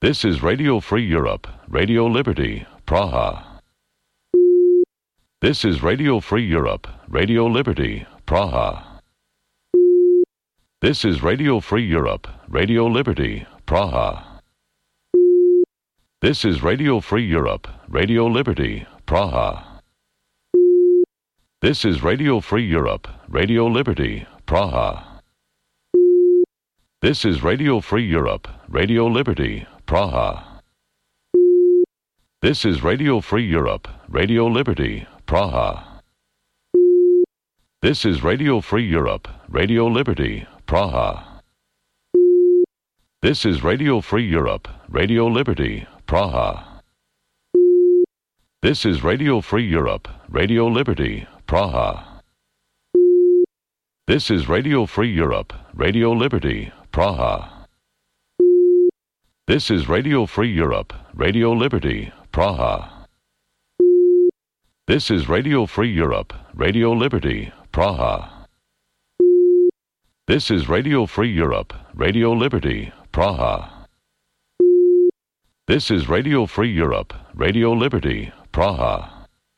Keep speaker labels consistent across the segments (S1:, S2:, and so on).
S1: This is Radio Free Europe, Radio Liberty, Praha. This is Radio Free Europe, Radio Liberty, Praha. This is Radio Free Europe, Radio Liberty, Praha. This is Radio Free Europe, Radio Liberty, Praha. This is Radio Free Europe, Radio Liberty, Praha. This is Radio Free Europe, Radio Liberty, Praha. This is Radio Free Europe, Radio Liberty, Praha. This is Radio Free Europe, Radio Liberty, Praha. This is Radio Free Europe, Radio Liberty, Praha. This is Radio Free Europe, Radio Liberty, Praha. This is Radio Free Europe, Radio Liberty, Praha. This is Radio Free Europe, Radio Liberty, Praha. This is Radio Free Europe, Radio Liberty, Praha. This is Radio Free Europe, Radio Liberty, Praha. This is Radio Free Europe, Radio Liberty, Praha.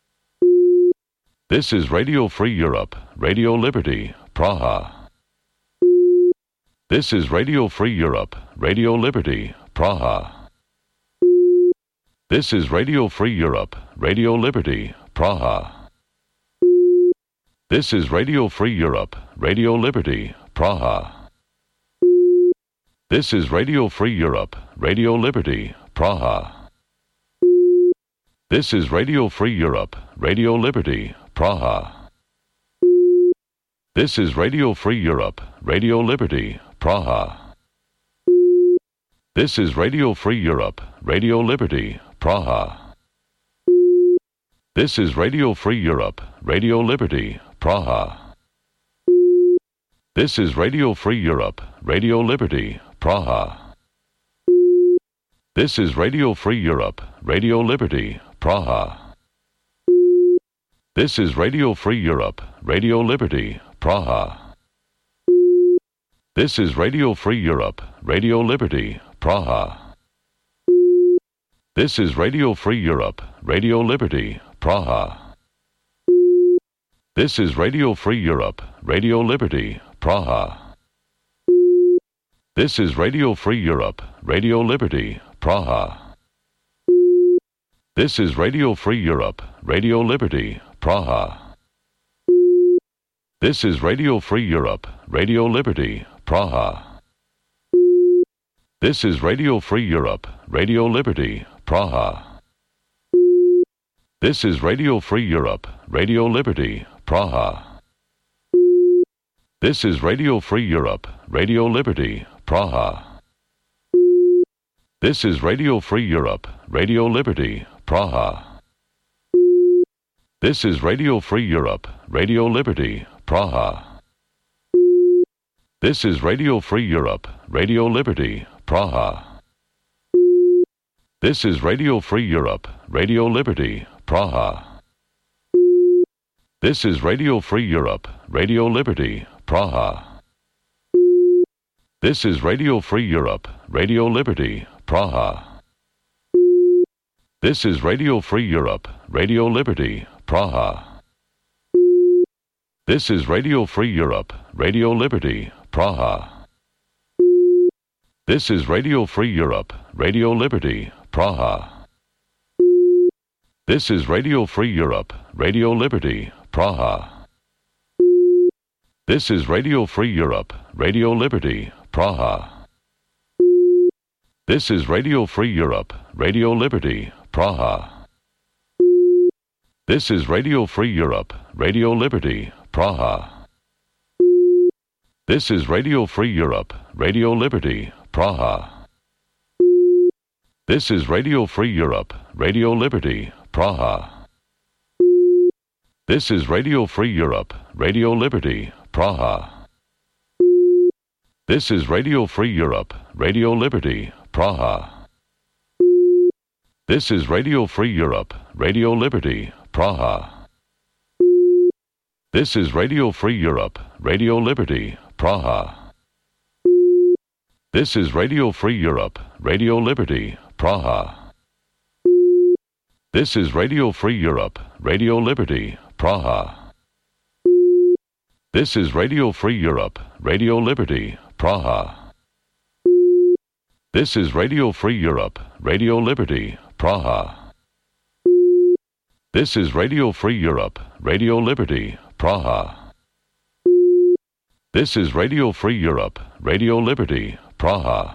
S1: This is Radio Free Europe, Radio Liberty, Praha. This is Radio Free Europe, Radio Liberty, Praha. This is Radio Free Europe, Radio Liberty, Praha. This is Radio Free Europe, Radio Liberty, Praha. This is Radio Free Europe, Radio Liberty, Praha. This is Radio Free Europe, Radio Liberty, Praha. This is Radio Free Europe, Radio Liberty, Praha. This is Radio Free Europe, Radio Liberty, Praha. This is Radio Free Europe, Radio Liberty, Praha. This is Radio Free Europe, Radio Liberty, Praha. This is Radio Free Europe, Radio Liberty, Praha. This is Radio Free Europe, Radio Liberty, Praha. This is Radio Free Europe, Radio Liberty, Praha. This is Radio Free Europe, Radio Liberty, Praha. This is Radio Free Europe, Radio Liberty, Praha. This is Radio Free Europe, Radio Liberty, Praha. This is Radio Free Europe, Radio Liberty, Praha. This is Radio Free Europe, Radio Liberty, Praha. This is Radio Free Europe, Radio Liberty, Praha. This is Radio Free Europe, Radio Liberty, Praha. This is Radio Free Europe, Radio Liberty, Praha. This is Radio Free Europe, Radio Liberty, Praha. This is Radio Free Europe, Radio Liberty, Praha. This is Radio Free Europe, Radio Liberty, Praha. This is Radio Free Europe, Radio Liberty, Praha. This is Radio Free Europe, Radio Liberty, Praha. This is Radio Free Europe, Radio Liberty, Praha. This is Radio Free Europe, Radio Liberty, Praha. This is Radio Free Europe, Radio Liberty, Praha. This is Radio Free Europe, Radio Liberty, Praha. This is Radio Free Europe, Radio Liberty, Praha. This is Radio Free Europe, Radio Liberty, Praha. This is Radio Free Europe, Radio Liberty, Praha. This is Radio Free Europe, Radio Liberty, Praha. This is Radio Free Europe, Radio Liberty, Praha. This is Radio Free Europe, Radio Liberty, Praha. This is Radio Free Europe, Radio Liberty, Praha. This is Radio Free Europe, Radio Liberty, Praha. This is Radio Free Europe, Radio Liberty, Praha. This is Radio Free Europe, Radio Liberty, Praha. This is Radio Free Europe, Radio Liberty, Praha. This is Radio Free Europe, Radio Liberty, Praha. This is Radio Free Europe, Radio Liberty, Praha. This is Radio Free Europe, Radio Liberty, Praha. This is Radio Free Europe, Radio Liberty, Praha. This is Radio Free Europe, Radio Liberty, Praha.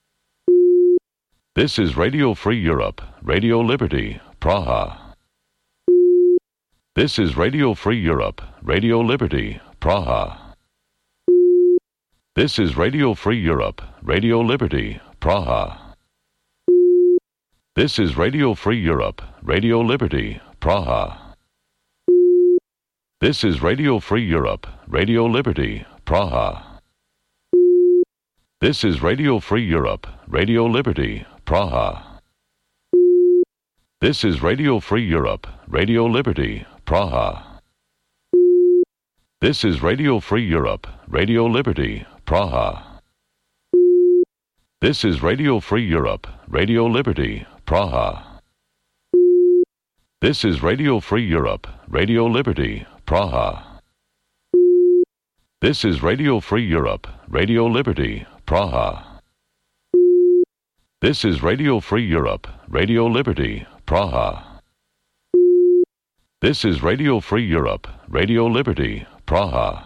S1: This is Radio Free Europe, Radio Liberty, Praha. This is Radio Free Europe, Radio Liberty, Praha. This is Radio Free Europe, Radio Liberty, Praha. This is Radio Free Europe, Radio Liberty, Praha. This is Radio Free Europe, Radio Liberty, Praha. This is Radio Free Europe, Radio Liberty, Praha. This is Radio Free Europe, Radio Liberty, Praha. This is Radio Free Europe, Radio Liberty, Praha. This is Radio Free Europe, Radio Liberty, Praha. This is Radio Free Europe, Radio Liberty, Praha. This is Radio Free Europe, Radio Liberty, Praha. This is Radio Free Europe, Radio Liberty, Praha. This is Radio Free Europe, Radio Liberty, Praha.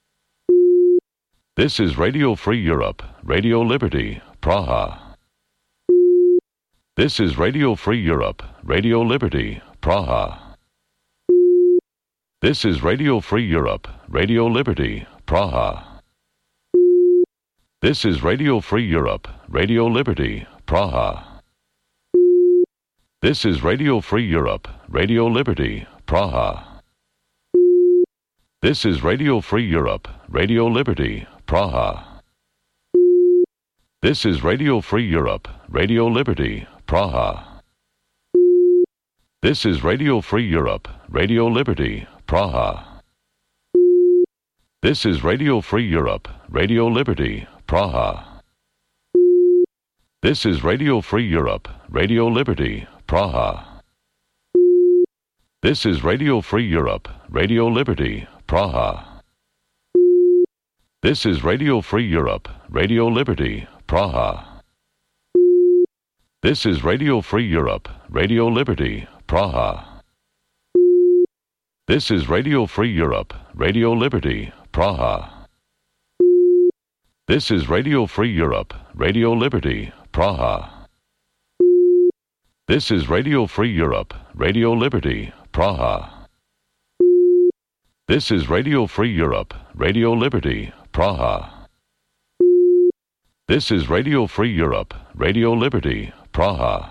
S1: This is Radio Free Europe, Radio Liberty, Praha. This is Radio Free Europe, Radio Liberty, Praha. This is Radio Free Europe, Radio Liberty, Praha. This is Radio Free Europe, Radio Liberty, Praha. This is Radio Free Europe, Radio Liberty, Praha. This is Radio Free Europe, Radio Liberty, Praha. This is Radio Free Europe, Radio Liberty, Praha. This is Radio Free Europe, Radio Liberty, Praha. This is Radio Free Europe, Radio Liberty, Praha. This is Radio Free Europe, Radio Liberty, Praha. This is Radio Free Europe, Radio Liberty, Praha. This is Radio Free Europe, Radio Liberty, Praha. This is Radio Free Europe, Radio Liberty, Praha. This is Radio Free Europe, Radio Liberty, Praha. This is Radio Free Europe, Radio Liberty, Praha. This is Radio Free Europe, Radio Liberty, Praha. This is Radio Free Europe, Radio Liberty, Praha. This is Radio Free Europe, Radio Liberty, Praha.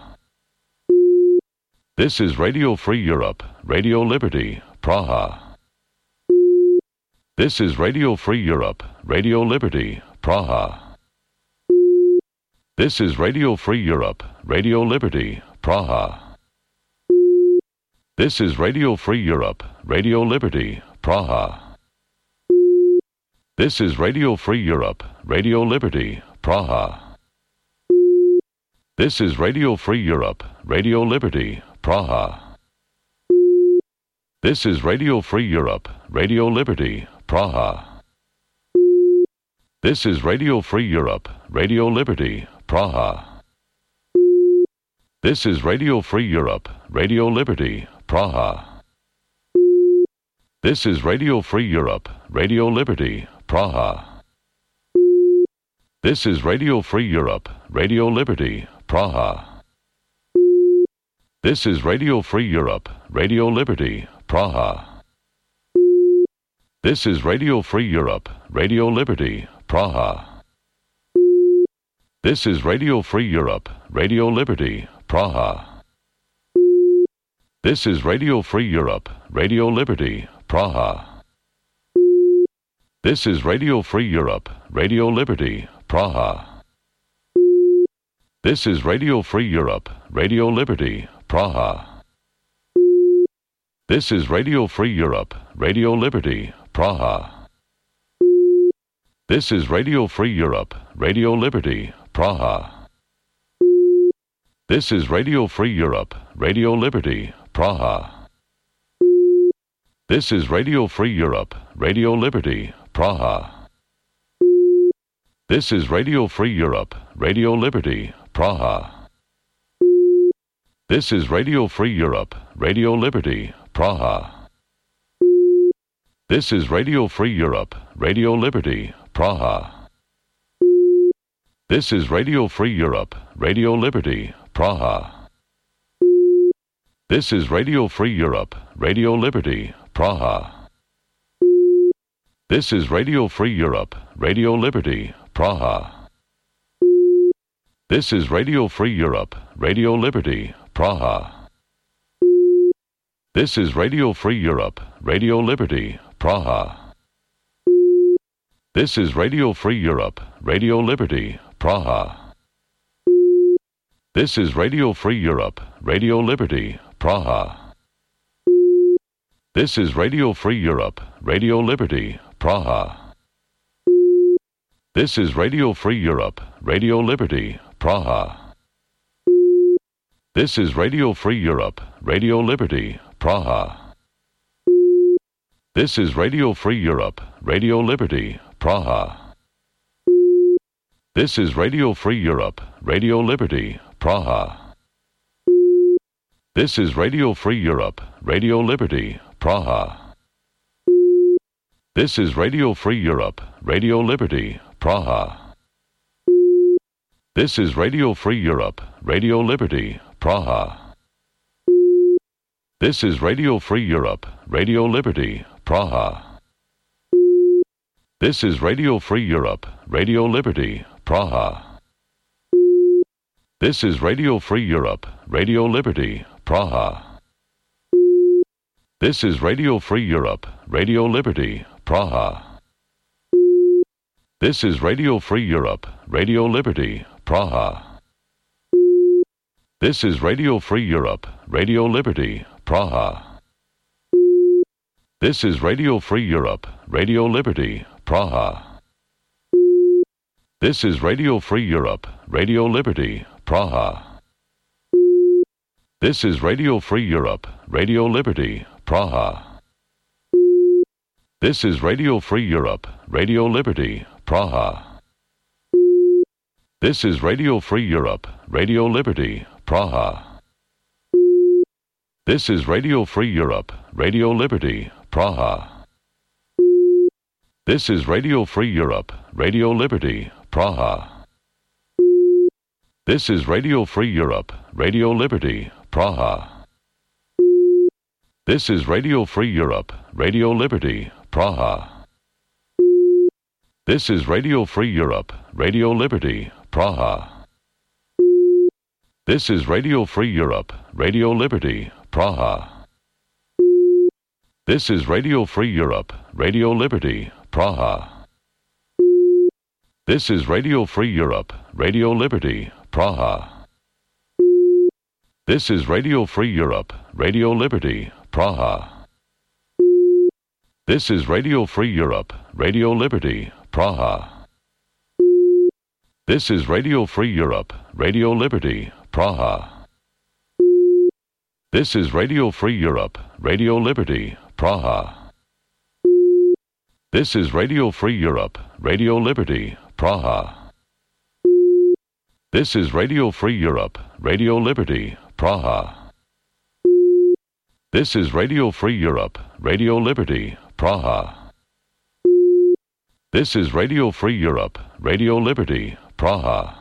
S1: This is Radio Free Europe, Radio Liberty, Praha. This is Radio Free Europe, Radio Liberty, Praha. This is Radio Free Europe, Radio Liberty, Praha. This is Radio Free Europe, Radio Liberty, Praha. This is Radio Free Europe, Radio Liberty, Praha. This is Radio Free Europe, Radio Liberty, Praha. This is Radio Free Europe, Radio Liberty, Praha. This is Radio Free Europe, Radio Liberty, Praha. This is Radio Free Europe, Radio Liberty, Praha. This is Radio Free Europe, Radio Liberty, Praha. This is Radio Free Europe, Radio Liberty, Praha. This is Radio Free Europe, Radio Liberty, Praha. This is Radio Free Europe, Radio Liberty, Praha. This is Radio Free Europe, Radio Liberty, Praha. This is Radio Free Europe, Radio Liberty, Praha. This is Radio Free Europe, Radio Liberty, Praha. This is Radio Free Europe, Radio Liberty, Praha. This is Radio Free Europe, Radio Liberty, Praha. This is Radio Free Europe, Radio Liberty, Praha. This is Radio Free Europe, Radio Liberty, Praha. This is Radio Free Europe, Radio Liberty, Praha. This is Radio Free Europe, Radio Liberty, Praha. This is Radio Free Europe, Radio Liberty, Praha. This is Radio Free Europe, Radio Liberty, Praha. This is Radio Free Europe, Radio Liberty, Praha. This is Radio Free Europe, Radio Liberty, Praha. This is Radio Free Europe, Radio Liberty, Praha. This is Radio Free Europe, Radio Liberty, Praha. This is Radio Free Europe, Radio Liberty, Praha. This is Radio Free Europe, Radio Liberty, Praha. This is Radio Free Europe, Radio Liberty, Praha. This is Radio Free Europe, Radio Liberty, Praha. This is Radio Free Europe, Radio Liberty, Praha. This is Radio Free Europe, Radio Liberty, Praha. This is Radio Free Europe, Radio Liberty, Praha. This is Radio Free Europe, Radio Liberty, Praha. This is Radio Free Europe, Radio Liberty, Praha. This is Radio Free Europe, Radio Liberty, Praha. This is Radio Free Europe, Radio Liberty, Praha. This is Radio Free Europe, Radio Liberty, Praha. This is Radio Free Europe, Radio Liberty, Praha. This is Radio Free Europe, Radio Liberty, Praha. This is Radio Free Europe, Radio Liberty, Praha. This is Radio Free Europe, Radio Liberty, Praha. This is Radio Free Europe, Radio Liberty, Praha. This is Radio Free Europe, Radio Liberty, Praha. This is Radio Free Europe, Radio Liberty, Praha. This is Radio Free Europe, Radio Liberty, Praha. This is Radio Free Europe, Radio Liberty, Praha. This is Radio Free Europe, Radio Liberty, Praha. This is Radio Free Europe, Radio Liberty, Praha. This is Radio Free Europe, Radio Liberty, Praha. This is Radio Free Europe, Radio Liberty, Praha. This is Radio Free Europe, Radio Liberty, Praha. This is Radio Free Europe, Radio Liberty, Praha. This is Radio Free Europe, Radio Liberty, Praha. This is Radio Free Europe, Radio Liberty, Praha. This is Radio Free Europe, Radio Liberty, Praha. This is Radio Free Europe, Radio Liberty, Praha. This is Radio Free Europe, Radio Liberty, Praha. This is Radio Free Europe, Radio Liberty, Praha. This is Radio Free Europe, Radio Liberty, Praha. This is Radio Free Europe, Radio Liberty, Praha. This is Radio Free Europe, Radio Liberty, Praha. This is Radio Free Europe, Radio Liberty, Praha. This is Radio Free Europe, Radio Liberty, Praha.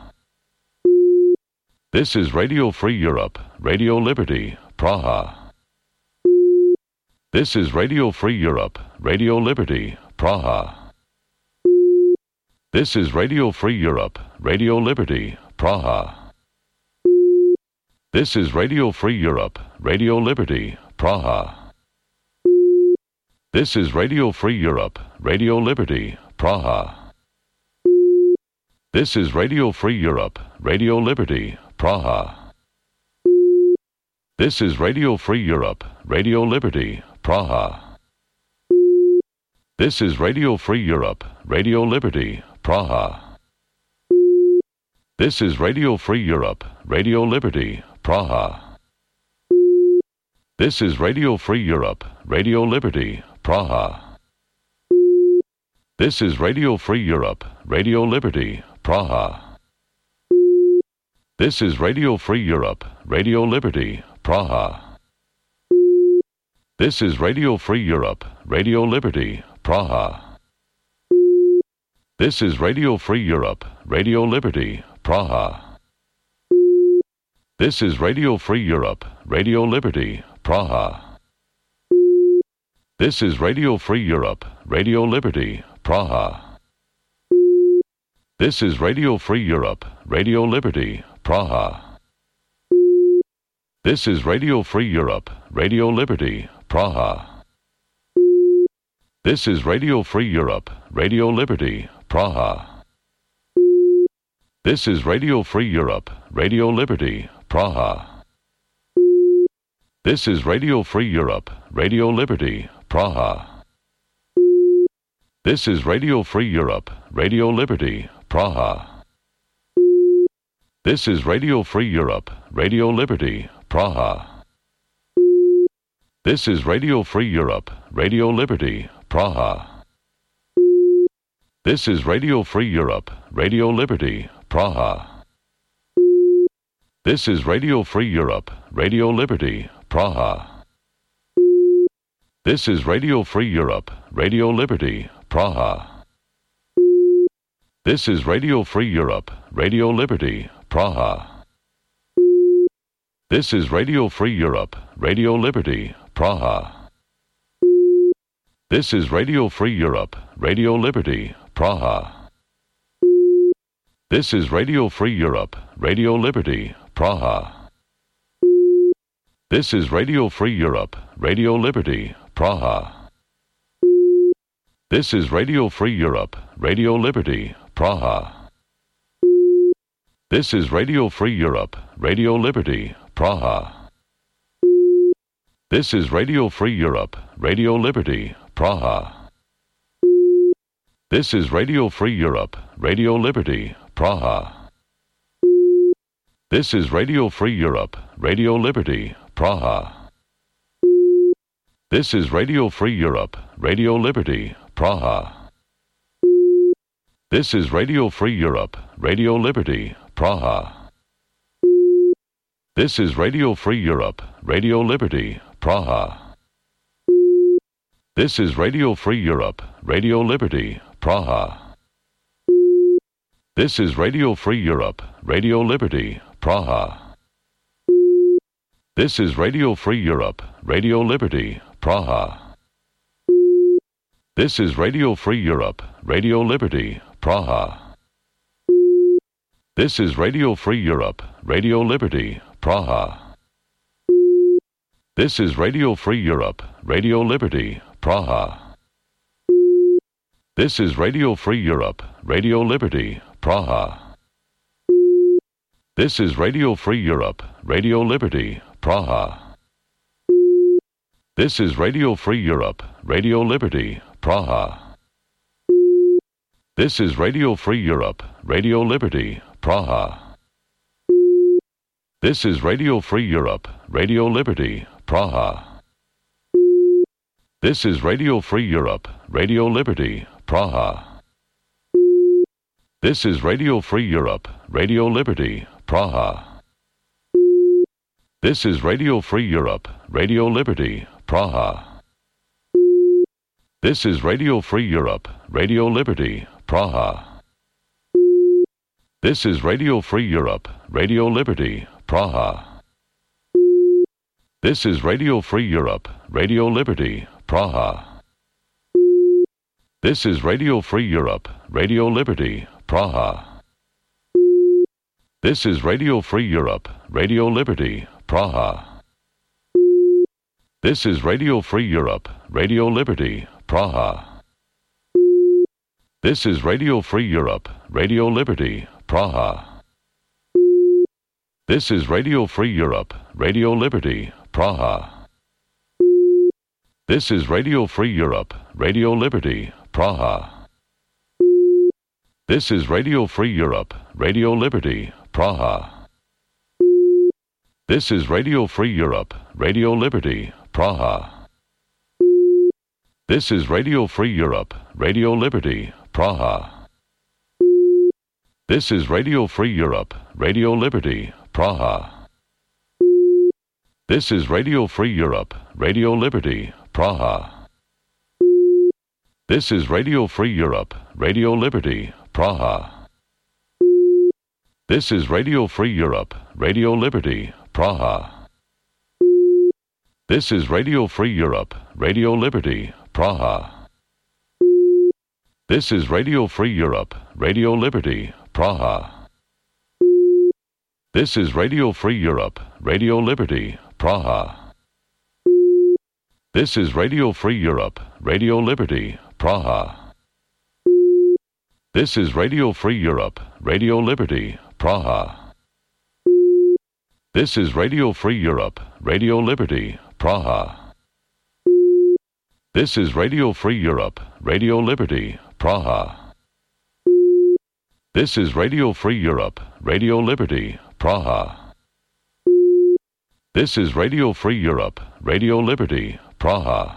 S1: This is Radio Free Europe, Radio Liberty, Praha. This is Radio Free Europe, Radio Liberty, Praha. This is Radio Free Europe, Radio Liberty, Praha. This is Radio Free Europe, Radio Liberty, Praha. This is Radio Free Europe, Radio Liberty, Praha. This is Radio Free Europe, Radio Liberty, Praha. This is Radio Free Europe, Radio Liberty, Praha. This is Radio Free Europe, Radio Liberty, Praha. This is Radio Free Europe, Radio Liberty, Praha. This is Radio Free Europe, Radio Liberty, Praha. This is Radio Free Europe, Radio Liberty, Praha. This is Radio Free Europe, Radio Liberty, Praha. This is Radio Free Europe, Radio Liberty, Praha. This is Radio Free Europe, Radio Liberty, Praha. This is Radio Free Europe, Radio Liberty, Praha. This is Radio Free Europe, Radio Liberty, Praha. This is Radio Free Europe, Radio Liberty, Praha. This is Radio Free Europe, Radio Liberty, Praha. This is Radio Free Europe, Radio Liberty, Praha. This is Radio Free Europe, Radio Liberty, Praha. This is Radio Free Europe, Radio Liberty, Praha. This is Radio Free Europe, Radio Liberty, Praha. This is Radio Free Europe, Radio Liberty, Praha. This is Radio Free Europe, Radio Liberty, Praha. This is Radio Free Europe, Radio Liberty, Praha. This is Radio Free Europe, Radio Liberty, Praha. This is Radio Free Europe, Radio Liberty, Praha. This is Radio Free Europe, Radio Liberty, Praha. This is Radio Free Europe, Radio Liberty, Praha. This is Radio Free Europe, Radio Liberty, Praha. This is Radio Free Europe, Radio Liberty, Praha. This is Radio Free Europe, Radio Liberty, Praha. This is Radio Free Europe, Radio Liberty, Praha. This is Radio Free Europe, Radio Liberty, Praha. This is Radio Free Europe, Radio Liberty, Praha. This is Radio Free Europe, Radio Liberty, Praha. This is Radio Free Europe, Radio Liberty, Praha. This is Radio Free Europe, Radio Liberty, Praha. This is Radio Free Europe, Radio Liberty, Praha. This is Radio Free Europe, Radio Liberty, Praha. This is Radio Free Europe, Radio Liberty, Praha. This is Radio Free Europe, Radio Liberty, Praha. This is Radio Free Europe, Radio Liberty, Praha. This is Radio Free Europe, Radio Liberty, Praha. This is Radio Free Europe, Radio Liberty, Praha. This is Radio Free Europe, Radio Liberty, Praha. This is Radio Free Europe, Radio Liberty, Praha. This is Radio Free Europe, Radio Liberty, Praha. This is Radio Free Europe, Radio Liberty, Praha. This is Radio Free Europe, Radio Liberty, Praha. This is Radio Free Europe, Radio Liberty, Praha. This is Radio Free Europe, Radio Liberty, Praha. This is Radio Free Europe, Radio Liberty, Praha. This is Radio Free Europe, Radio Liberty, Praha. This is Radio Free Europe, Radio Liberty, Praha. This is Radio Free Europe, Radio Liberty, Praha. This is Radio Free Europe, Radio Liberty, Praha. This is Radio Free Europe, Radio Liberty, Praha. This is Radio Free Europe, Radio Liberty, Praha. This is Radio Free Europe, Radio Liberty, Praha. This is Radio Free Europe, Radio Liberty, Praha. This is Radio Free Europe, Radio Liberty, Praha. This is Radio Free Europe, Radio Liberty, Praha. This is Radio Free Europe, Radio Liberty, Praha. This is Radio Free Europe, Radio Liberty, Praha. This is Radio Free Europe, Radio Liberty, Praha. This is Radio Free Europe, Radio Liberty, Praha. This is Radio Free Europe, Radio Liberty, Praha. This is Radio Free Europe, Radio Liberty, Praha. This is Radio Free Europe, Radio Liberty, Praha. This is Radio Free Europe, Radio Liberty, Praha. This is Radio Free Europe, Radio Liberty, Praha. This is Radio Free Europe, Radio Liberty, Praha. This is Radio Free Europe, Radio Liberty, Praha. This is Radio Free Europe, Radio Liberty, Praha. This is Radio Free Europe, Radio Liberty, Praha. This is Radio Free Europe, Radio Liberty, Praha. This is Radio Free Europe, Radio Liberty, Praha. This is Radio Free Europe, Radio Liberty, Praha.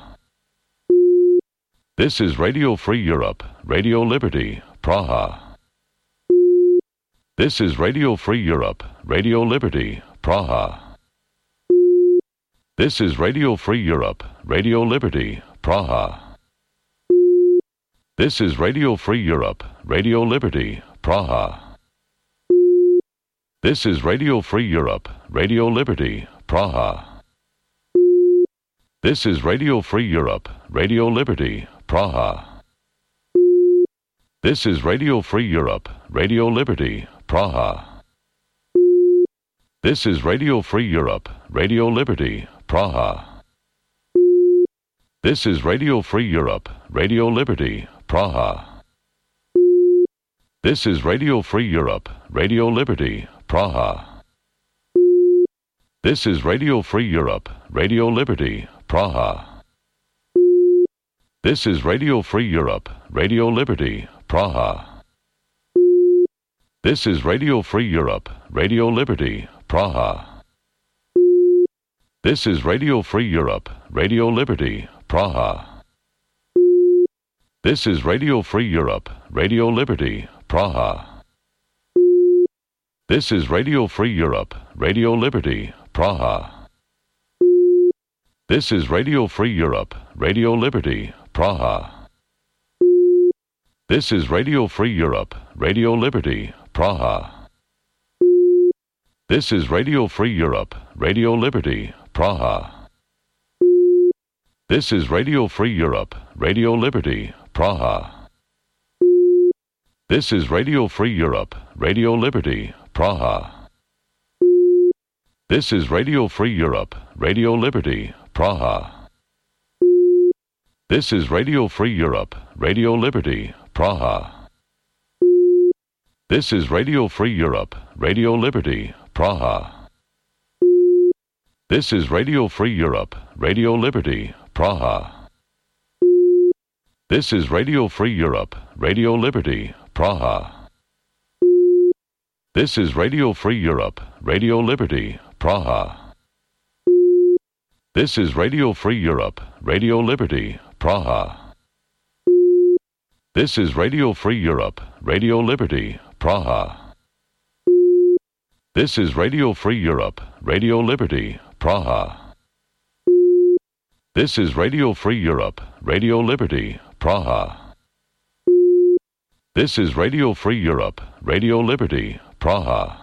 S1: This is Radio Free Europe, Radio Liberty, Praha. This is Radio Free Europe, Radio Liberty, Praha. This is Radio Free Europe, Radio Liberty, Praha. This is Radio Free Europe, Radio Liberty, Praha. This is Radio Free Europe, Radio Liberty, Praha. This is Radio Free Europe, Radio Liberty, Praha. This is Radio Free Europe, Radio Liberty, Praha. This is Radio Free Europe, Radio Liberty, Praha. This is Radio Free Europe, Radio Liberty, Praha. This is Radio Free Europe, Radio Liberty, Praha. This is Radio Free Europe, Radio Liberty, Praha. This is Radio Free Europe, Radio Liberty, Praha. This is Radio Free Europe, Radio Liberty, Praha. This is Radio Free Europe, Radio Liberty, Praha. This is Radio Free Europe, Radio Liberty, Praha. This is Radio Free Europe, Radio Liberty, Praha. This is Radio Free Europe, Radio Liberty, Praha. This is Radio Free Europe, Radio Liberty, Praha. This is Radio Free Europe, Radio Liberty, Praha. This is Radio Free Europe, Radio Liberty, Praha. This is Radio Free Europe, Radio Liberty, Praha. This is Radio Free Europe, Radio Liberty, Praha. This is Radio Free Europe, Radio Liberty, Praha. This is Radio Free Europe, Radio Liberty, Praha. This is Radio Free Europe, Radio Liberty, Praha. This is Radio Free Europe, Radio Liberty, Praha. This is Radio Free Europe, Radio Liberty, Praha. This is Radio Free Europe, Radio Liberty, Praha. This is Radio Free Europe, Radio Liberty, Praha. This is Radio Free Europe, Radio Liberty, Praha. This is Radio Free Europe, Radio Liberty, Praha. This is Radio Free Europe, Radio Liberty, Praha.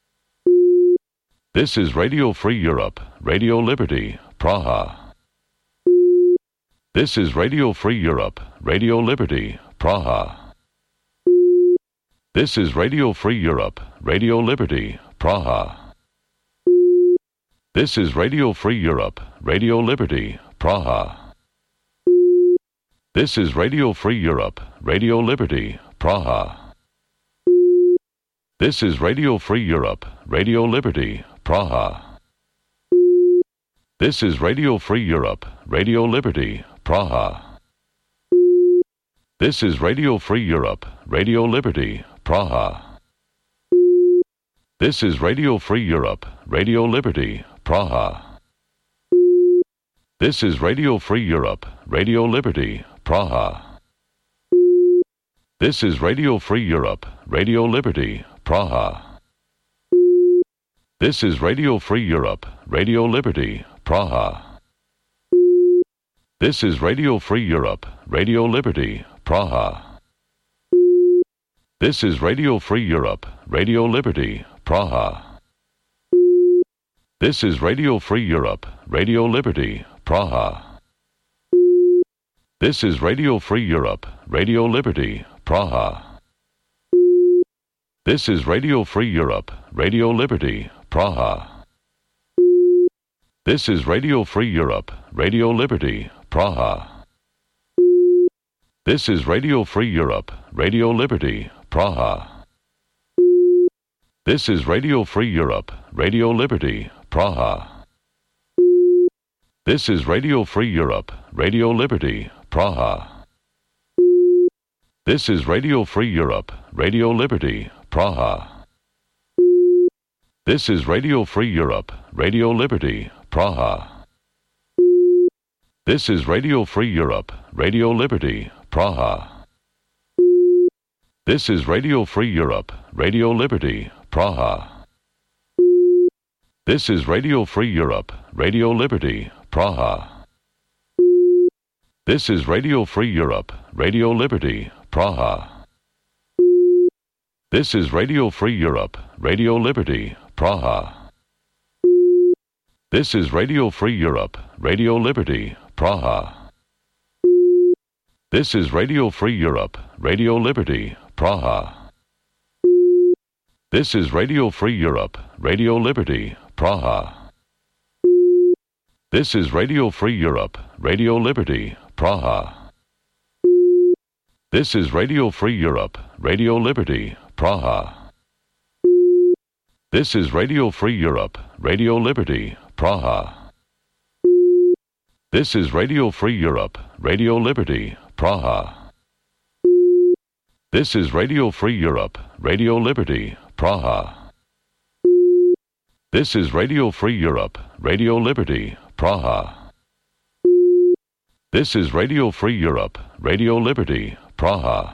S1: This is Radio Free Europe, Radio Liberty, Praha. This is Radio Free Europe, Radio Liberty, Praha. This is Radio Free Europe, Radio Liberty, Praha. This is Radio Free Europe, Radio Liberty, Praha. This is Radio Free Europe, Radio Liberty, Praha. This is Radio Free Europe, Radio Liberty, Praha. This is Radio Free Europe, Radio Liberty, Praha. This is Radio Free Europe, Radio Liberty, Praha. This is Radio Free Europe, Radio Liberty, Praha. This is Radio Free Europe, Radio Liberty, Praha. This is Radio Free Europe, Radio Liberty, Praha. This is Radio Free Europe, Radio Liberty, Praha. This is Radio Free Europe, Radio Liberty, Praha. This is Radio Free Europe, Radio Liberty, Praha. This is Radio Free Europe, Radio Liberty, Praha. This is Radio Free Europe, Radio Liberty, Praha. This is Radio Free Europe, Radio Liberty, Praha. This is Radio Free Europe, Radio Liberty, Praha. This is Radio Free Europe, Radio Liberty, Praha. This is Radio Free Europe, Radio Liberty, Praha. This is Radio Free Europe, Radio Liberty, Praha. This is Radio Free Europe, Radio Liberty, Praha. This is Radio Free Europe, Radio Liberty, Praha. This is Radio Free Europe, Radio Liberty, Praha. This is Radio Free Europe, Radio Liberty, Praha. This is Radio Free Europe, Radio Liberty, Praha. This is Radio Free Europe, Radio Liberty, Praha. This is Radio Free Europe, Radio Liberty, Praha. This is Radio Free Europe, Radio Liberty, Praha. This is Radio Free Europe, Radio Liberty, Praha. This is Radio Free Europe, Radio Liberty, Praha. This is Radio Free Europe, Radio Liberty, Praha. This is Radio Free Europe, Radio Liberty, Praha. This is Radio Free Europe, Radio Liberty, Praha. This is Radio Free Europe, Radio Liberty, Praha. This is Radio Free Europe, Radio Liberty, Praha. This is Radio Free Europe, Radio Liberty, Praha. This is Radio Free Europe, Radio Liberty, Praha.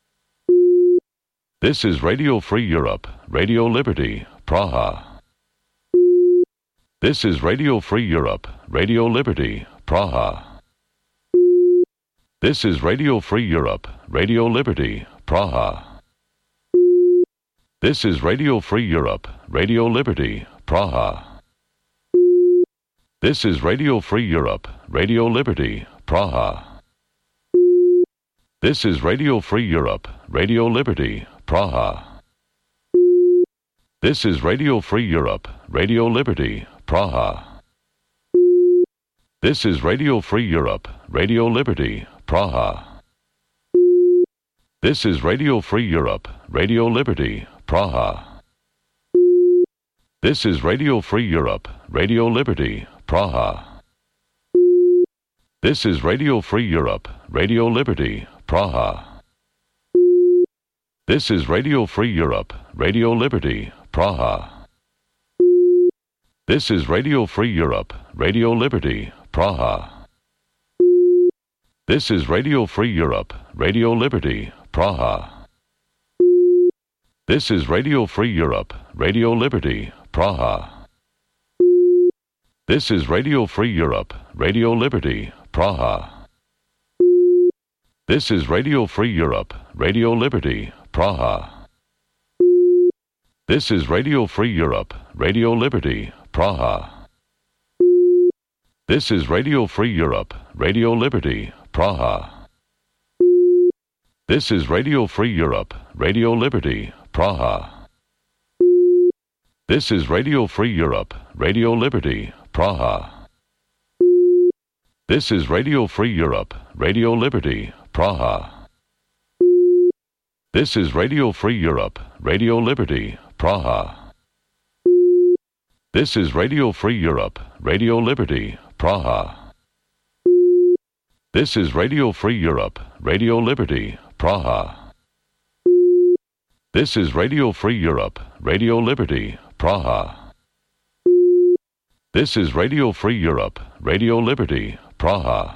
S1: This is Radio Free Europe, Radio Liberty, Praha. This is Radio Free Europe, Radio Liberty, Praha. This is Radio Free Europe, Radio Liberty, Praha. This is Radio Free Europe, Radio Liberty, Praha. This is Radio Free Europe, Radio Liberty, Praha. This is Radio Free Europe, Radio Liberty, Praha. This is Radio Free Europe, Radio Liberty, Praha. This is Radio Free Europe, Radio Liberty, Praha. This is Radio Free Europe, Radio Liberty, Praha. This is Radio Free Europe, Radio Liberty, Praha. This is Radio Free Europe, Radio Liberty, Praha. This is Radio Free Europe, Radio Liberty, Praha. This is Radio Free Europe, Radio Liberty, Praha. This is Radio Free Europe, Radio Liberty, Praha. This is Radio Free Europe, Radio Liberty, Praha. This is Radio Free Europe, Radio Liberty, Praha. This is Radio Free Europe, Radio Liberty, Praha. This is Radio Free Europe, Radio Liberty, Praha. This is Radio Free Europe, Radio Liberty, Praha. This is Radio Free Europe, Radio Liberty, Praha. This is Radio Free Europe, Radio Liberty, Praha. This is Radio Free Europe, Radio Liberty, Praha. This is Radio Free Europe, Radio Liberty, Praha. This is Radio Free Europe, Radio Liberty, Praha. This is Radio Free Europe, Radio Liberty, Praha. This is Radio Free Europe, Radio Liberty, Praha. This is Radio Free Europe, Radio Liberty, Praha.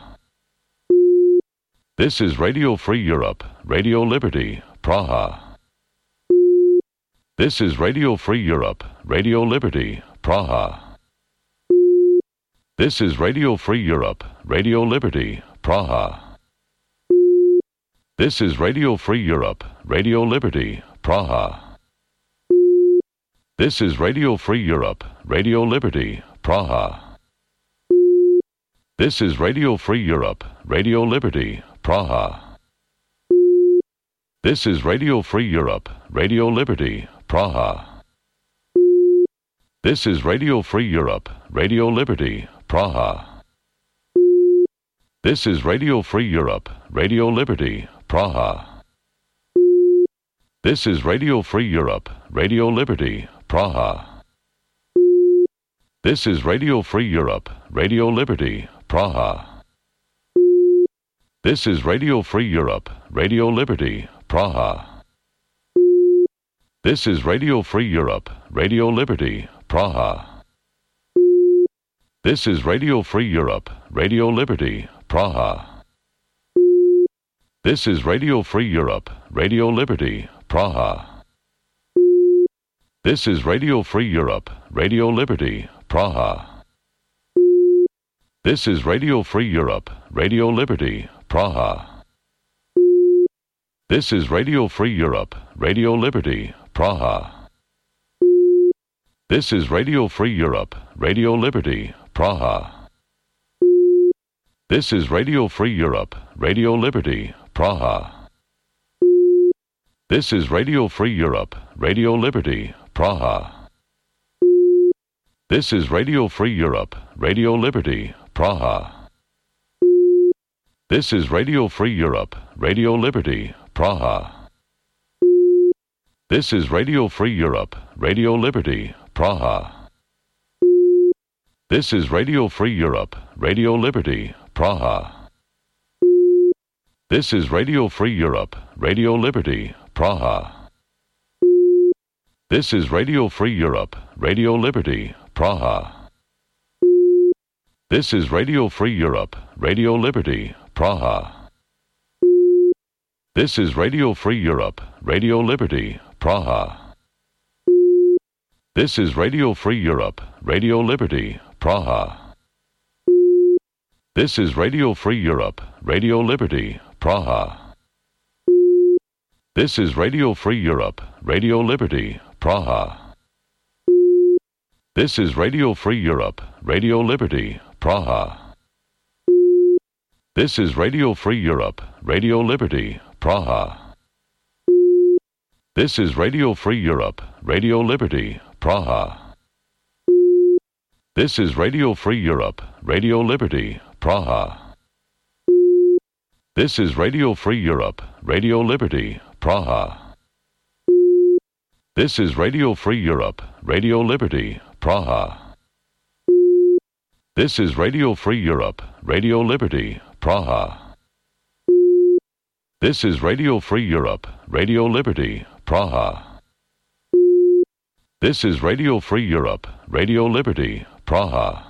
S1: This is Radio Free Europe, Radio Liberty, Praha. This is Radio Free Europe, Radio Liberty, Praha. This is Radio Free Europe, Radio Liberty, Praha. This is Radio Free Europe, Radio Liberty, Praha. This is Radio Free Europe, Radio Liberty, Praha. This is Radio Free Europe, Radio Liberty, Praha. This is Radio Free Europe, Radio Liberty, Praha. This is Radio Free Europe, Radio Liberty, Praha. This is Radio Free Europe, Radio Liberty, Praha. This is Radio Free Europe, Radio Liberty, Praha. This is Radio Free Europe, Radio Liberty, Praha. This is Radio Free Europe, Radio Liberty, Praha. This is Radio Free Europe, Radio Liberty, Praha. This is Radio Free Europe, Radio Liberty, Praha. This is Radio Free Europe, Radio Liberty, Praha. This is Radio Free Europe, Radio Liberty, Praha. This is Radio Free Europe, Radio Liberty, Praha. This is Radio Free Europe, Radio Liberty, Praha. This is Radio Free Europe, Radio Liberty, Praha. This is Radio Free Europe, Radio Liberty, Praha. This is Radio Free Europe, Radio Liberty, Praha. This is Radio Free Europe, Radio Liberty, Praha. This is Radio Free Europe, Radio Liberty, Praha. This is Radio Free Europe, Radio Liberty, Praha. This is Radio Free Europe, Radio Liberty, Praha. This is Radio Free Europe, Radio Liberty, Praha. This is Radio Free Europe, Radio Liberty, Praha. This is Radio Free Europe, Radio Liberty, Praha. This is Radio Free Europe, Radio Liberty, Praha. This is Radio Free Europe, Radio Liberty, Praha. This is Radio Free Europe, Radio Liberty, Praha. This is Radio Free Europe, Radio Liberty, Praha. This is Radio Free Europe, Radio Liberty, Praha. This is Radio Free Europe, Radio Liberty, Praha. This is Radio Free Europe, Radio Liberty, Praha. This is Radio Free Europe, Radio Liberty, Praha. This is Radio Free Europe, Radio Liberty, Praha. This is Radio Free Europe, Radio Liberty, Praha. This is Radio Free Europe, Radio Liberty, Praha. This is Radio Free Europe, Radio Liberty, Praha. This is Radio Free Europe, Radio Liberty, Praha.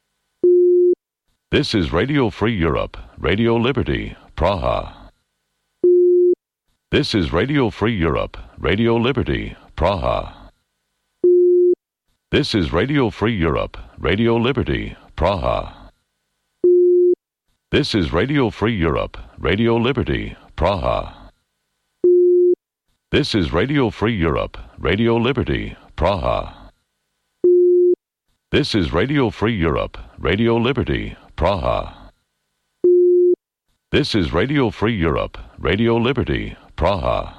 S1: This is Radio Free Europe, Radio Liberty, Praha. This is Radio Free Europe, Radio Liberty, Praha. This is Radio Free Europe, Radio Liberty, Praha. This is Radio Free Europe, Radio Liberty, Praha. This is Radio Free Europe, Radio Liberty, Praha. This is Radio Free Europe, Radio Liberty, Praha. This is Radio Free Europe, Radio Liberty, Praha.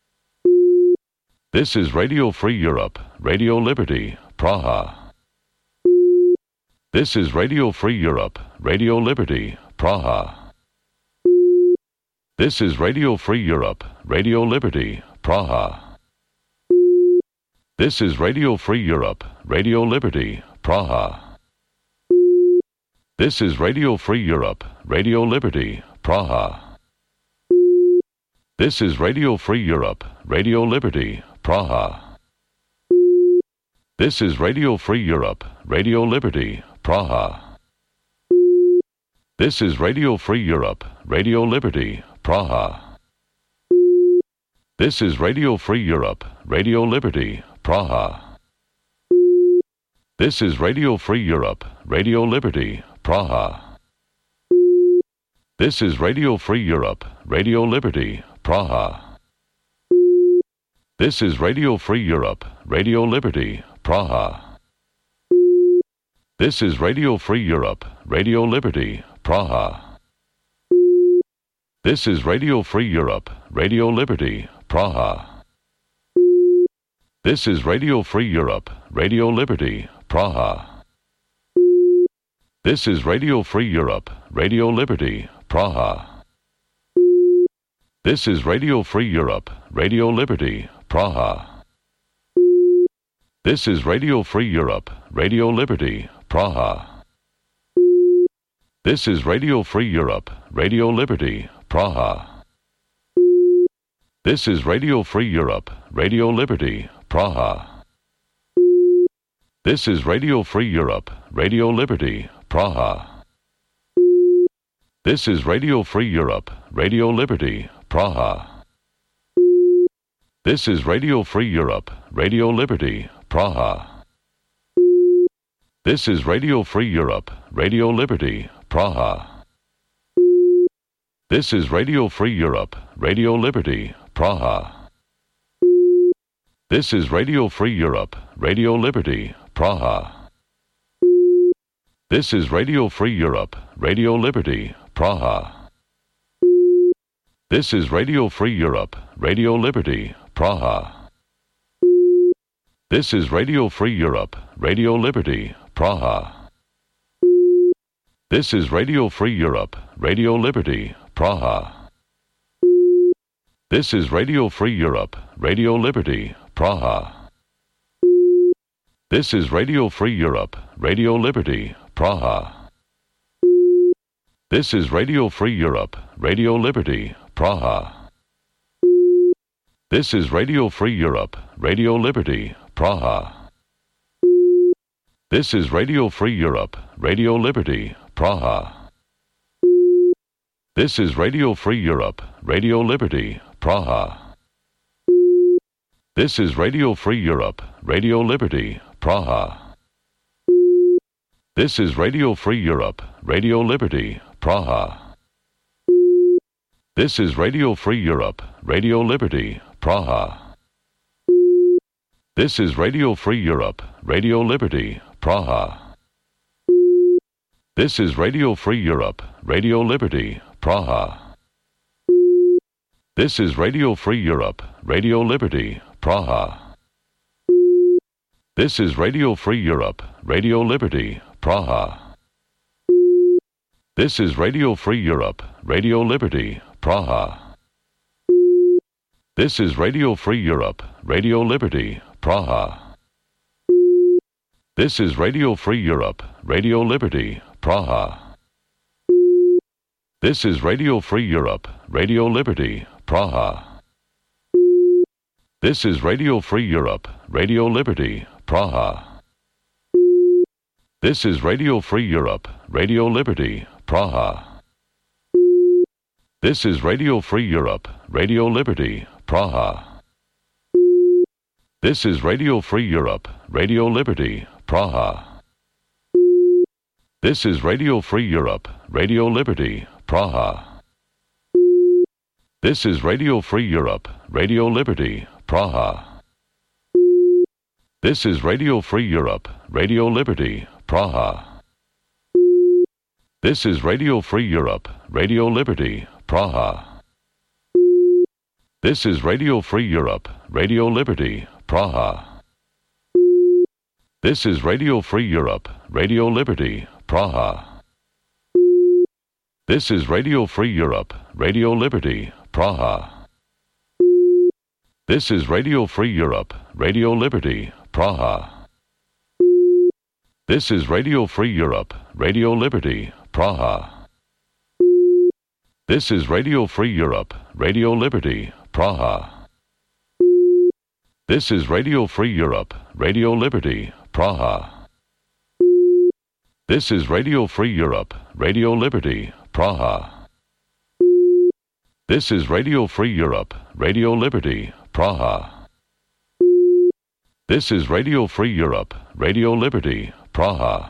S1: This is Radio Free Europe, Radio Liberty, Praha. This is Radio Free Europe, Radio Liberty, Praha. This is Radio Free Europe, Radio Liberty, Praha. This is Radio Free Europe, Radio Liberty, Praha. This is Radio Free Europe, Radio Liberty, Praha. This is Radio Free Europe, Radio Liberty, Praha. This is Radio Free Europe, Radio Liberty, Praha. This is Radio Free Europe, Radio Liberty, Praha. This is Radio Free Europe, Radio Liberty, Praha. This is Radio Free Europe, Radio Liberty, Praha. This is Radio Free Europe, Radio Liberty, Praha. This is Radio Free Europe, Radio Liberty, Praha. This is Radio Free Europe, Radio Liberty, Praha. This is Radio Free Europe, Radio Liberty, Praha. This is Radio Free Europe, Radio Liberty, Praha. This is Radio Free Europe, Radio Liberty, Praha. This is Radio Free Europe, Radio Liberty, Praha. This is Radio Free Europe, Radio Liberty, Praha. This is Radio Free Europe, Radio Liberty, Praha. This is Radio Free Europe, Radio Liberty, Praha. This is Radio Free Europe, Radio Liberty, Praha. This is Radio Free Europe, Radio Liberty, Praha. This is Radio Free Europe, Radio Liberty, Praha. This is Radio Free Europe, Radio Liberty, Praha. This is Radio Free Europe, Radio Liberty, Praha. This is Radio Free Europe, Radio Liberty, Praha. This is Radio Free Europe, Radio Liberty, Praha. This is Radio Free Europe, Radio Liberty, Praha. This is Radio Free Europe, Radio Liberty, Praha. This is Radio Free Europe, Radio Liberty, Praha. This is Radio Free Europe, Radio Liberty, Praha. This is Radio Free Europe, Radio Liberty, Praha. This is Radio Free Europe, Radio Liberty, Praha. This is Radio Free Europe, Radio Liberty, Praha. This is Radio Free Europe, Radio Liberty, Praha. This is Radio Free Europe, Radio Liberty, Praha. This is Radio Free Europe, Radio Liberty, Praha. This is Radio Free Europe, Radio Liberty, Praha. This is Radio Free Europe, Radio Liberty, Praha. This is Radio Free Europe, Radio Liberty, Praha. This is Radio Free Europe, Radio Liberty, Praha. This is Radio Free Europe, Radio Liberty, Praha. This is Radio Free Europe, Radio Liberty, Praha. This is Radio Free Europe, Radio Liberty, Praha. This is Radio Free Europe, Radio Liberty, Praha. This is Radio Free Europe, Radio Liberty, Praha. This is Radio Free Europe, Radio Liberty, Praha. This is Radio Free Europe, Radio Liberty, Praha. This is Radio Free Europe, Radio Liberty, Praha. This is Radio Free Europe, Radio Liberty, Praha. This is Radio Free Europe, Radio Liberty, Praha. This is Radio Free Europe, Radio Liberty, Praha. This is Radio Free Europe, Radio Liberty, Praha. This is Radio Free Europe, Radio Liberty, Praha. This is Radio Free Europe, Radio Liberty, Praha. This is Radio Free Europe, Radio Liberty, Praha. This is Radio Free Europe, Radio Liberty, Praha. This is Radio Free Europe, Radio Liberty, Praha. This is Radio Free Europe, Radio Liberty, Praha. This is Radio Free Europe, Radio Liberty, Praha. This is Radio Free Europe, Radio Liberty, Praha. This is Radio Free Europe, Radio Liberty, Praha. This is Radio Free Europe, Radio Liberty, Praha. This is Radio Free Europe, Radio Liberty, Praha. This is Radio Free Europe, Radio Liberty, Praha.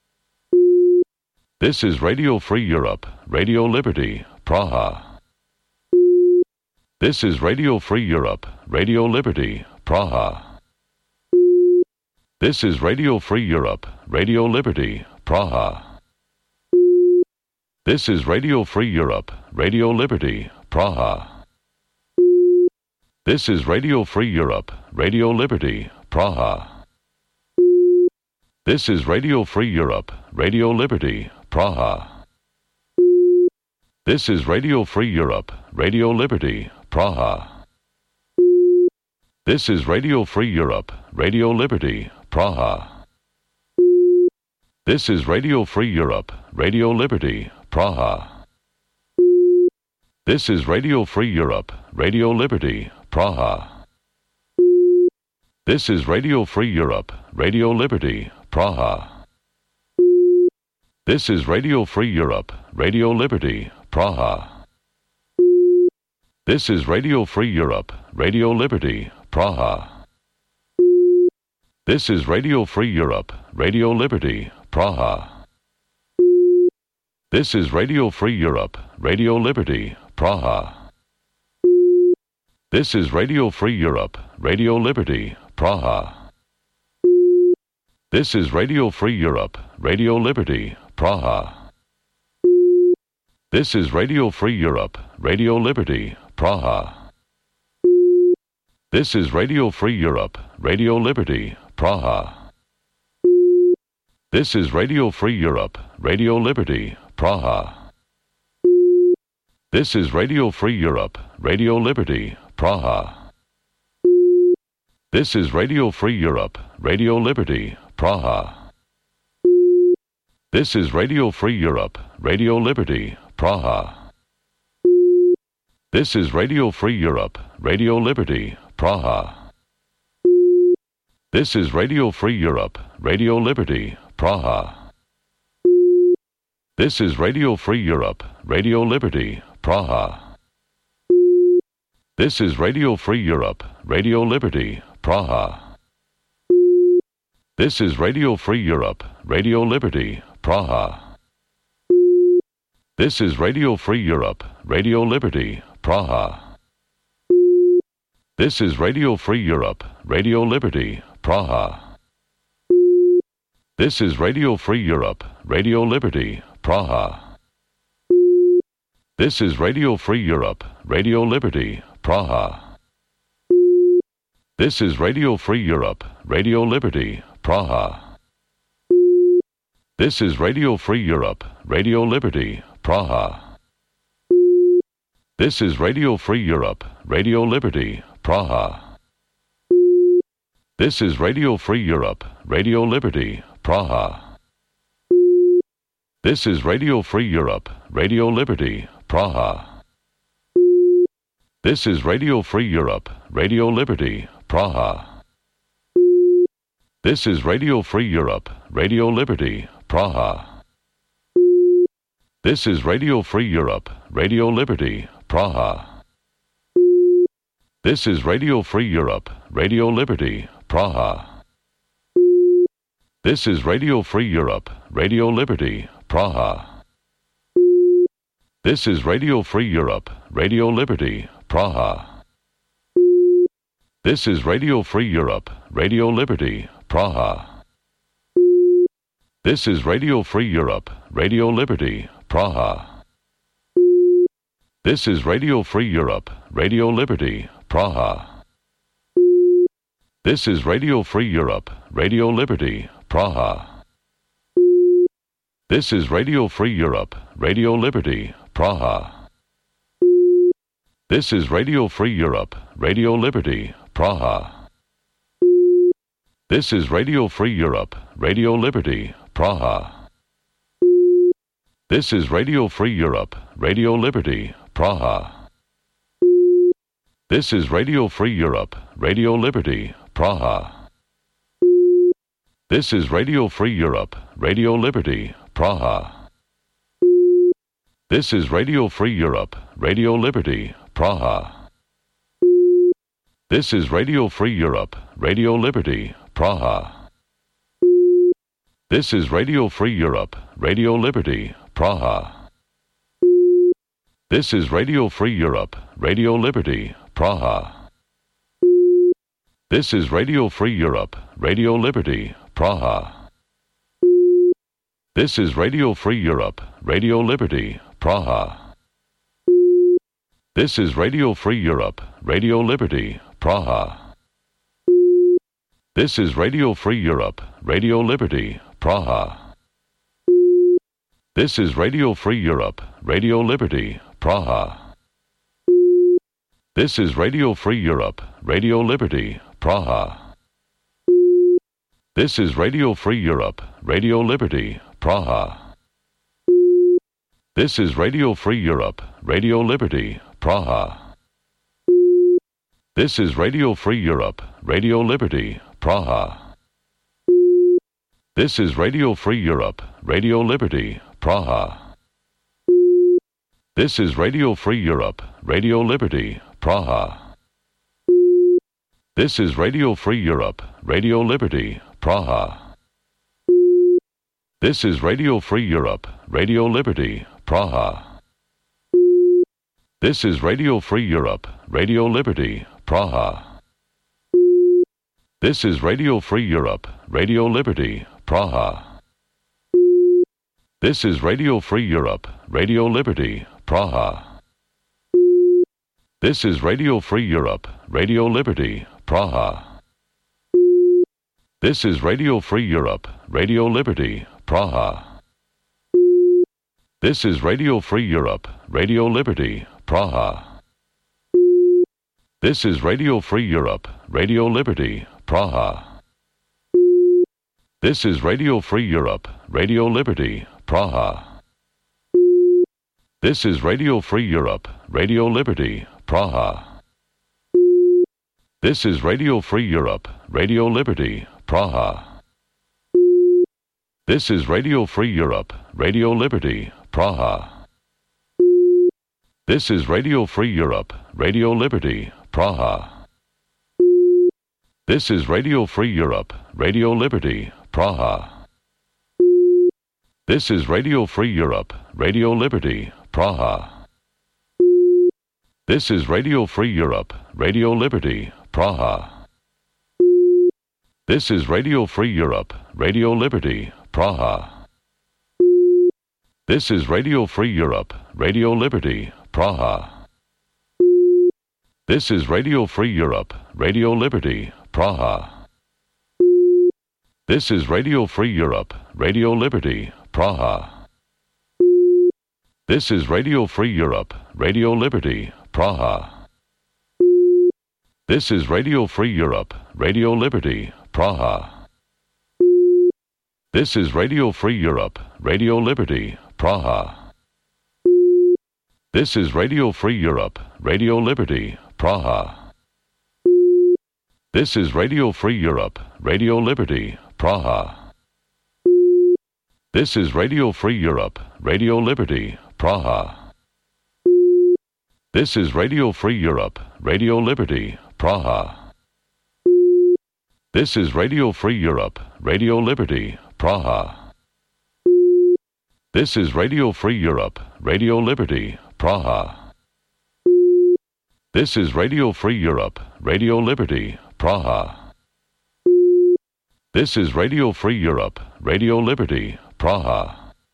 S1: This is Radio Free Europe, Radio Liberty, Praha. This is Radio Free Europe, Radio Liberty, Praha. This is Radio Free Europe, Radio Liberty, Praha. This is Radio Free Europe, Radio Liberty, Praha. This is Radio Free Europe, Radio Liberty, Praha. This is Radio Free Europe, Radio Liberty, Praha. This is Radio Free Europe, Radio Liberty, Praha. This is Radio Free Europe, Radio Liberty, Praha. This is Radio Free Europe, Radio Liberty, Praha. This is Radio Free Europe, Radio Liberty, Praha. This is Radio Free Europe, Radio Liberty, Praha. This is Radio Free Europe, Radio Liberty, Praha. This is Radio Free Europe, Radio Liberty, Praha. This is Radio Free Europe, Radio Liberty, Praha. This is Radio Free Europe, Radio Liberty, Praha. This is Radio Free Europe, Radio Liberty, Praha. This is Radio Free Europe, Radio Liberty, Praha. This is Radio Free Europe, Radio Liberty, Praha. This is Radio Free Europe, Radio Liberty, Praha. This is Radio Free Europe, Radio Liberty, Praha. This is Radio Free Europe, Radio Liberty, Praha. This is Radio Free Europe, Radio Liberty, Praha. This is Radio Free Europe, Radio Liberty, Praha. This is Radio Free Europe, Radio Liberty, Praha. This is Radio Free Europe, Radio Liberty, Praha. This is Radio Free Europe, Radio Liberty, Praha. This is Radio Free Europe, Radio Liberty, Praha. This is Radio Free Europe, Radio Liberty, Praha. This is Radio Free Europe, Radio Liberty, Praha. This is Radio Free Europe, Radio Liberty, Praha. This is Radio Free Europe, Radio Liberty, Praha. This is Radio Free Europe, Radio Liberty, Praha. This is Radio Free Europe, Radio Liberty, Praha. This is Radio Free Europe, Radio Liberty, Praha. This is Radio Free Europe, Radio Liberty, Praha. This is Radio Free Europe, Radio Liberty, Praha. This is Radio Free Europe, Radio Liberty, Praha. This is Radio Free Europe, Radio Liberty, Praha. This is Radio Free Europe, Radio Liberty, Praha. This is Radio Free Europe, Radio Liberty, Praha. This is Radio Free Europe, Radio Liberty, Praha. This is Radio Free Europe, Radio Liberty, Praha. This is Radio Free Europe, Radio Liberty, Praha. This is Radio Free Europe, Radio Liberty, Praha. This is Radio Free Europe, Radio Liberty, Praha. This is Radio Free Europe, Radio Liberty, Praha. This is Radio Free Europe, Radio Liberty, Praha. This is Radio Free Europe, Radio Liberty, Praha. This is Radio Free Europe, Radio Liberty, Praha. This is Radio Free Europe, Radio Liberty, Praha. This is Radio Free Europe, Radio Liberty, Praha. This is Radio Free Europe, Radio Liberty, Praha. This is Radio Free Europe, Radio Liberty, Praha. This is Radio Free Europe, Radio Liberty, Praha. This is Radio Free Europe, Radio Liberty, Praha. This is Radio Free Europe, Radio Liberty, Praha. This is Radio Free Europe, Radio Liberty, Praha. This is Radio Free Europe, Radio Liberty, Praha. This is Radio Free Europe, Radio Liberty, Praha. This is Radio Free Europe, Radio Liberty, Praha. This is Radio Free Europe, Radio Liberty, Praha. This is Radio Free Europe, Radio Liberty, Praha. This is Radio Free Europe, Radio Liberty, Praha. This is Radio Free Europe, Radio Liberty, Praha. This is Radio Free Europe, Radio Liberty, Praha. This is Radio Free Europe, Radio Liberty, Praha. This is Radio Free Europe, Radio Liberty, Praha. This is Radio Free Europe, Radio Liberty, Praha. This is Radio Free Europe, Radio Liberty, Praha. This is Radio Free Europe, Radio Liberty, Praha. This is Radio Free Europe, Radio Liberty, Praha. This is Radio Free Europe, Radio Liberty, Praha. This is Radio Free Europe, Radio Liberty, Praha. This is Radio Free Europe, Radio Liberty, Praha. This is Radio Free Europe, Radio Liberty, Praha. This is Radio Free Europe, Radio Liberty, Praha. This is Radio Free Europe, Radio Liberty, Praha. This is Radio Free Europe, Radio Liberty, Praha. This is Radio Free Europe, Radio Liberty, Praha. This is Radio Free Europe, Radio Liberty, Praha. This is Radio Free Europe, Radio Liberty, Praha. This is Radio Free Europe, Radio Liberty, Praha. This is Radio Free Europe, Radio Liberty, Praha. This is Radio Free Europe, Radio Liberty, Praha. This is Radio Free Europe, Radio Liberty, Praha. This is Radio Free Europe, Radio Liberty, Praha. This is Radio Free Europe, Radio Liberty, Praha. This is Radio Free Europe, Radio Liberty, Praha. This is Radio Free Europe, Radio Liberty, Praha. This is Radio Free Europe, Radio Liberty, Praha. This is Radio Free Europe, Radio Liberty, Praha. This is Radio Free Europe, Radio Liberty, Praha. This is Radio Free Europe, Radio Liberty, Praha. This is Radio Free Europe, Radio Liberty, Praha. This is Radio Free Europe, Radio Liberty, Praha. This is Radio Free Europe, Radio Liberty, Praha. This is Radio Free Europe, Radio Liberty, Praha. This is Radio Free Europe, Radio Liberty, Praha. This is Radio Free Europe, Radio Liberty, Praha. This is Radio Free Europe, Radio Liberty, Praha.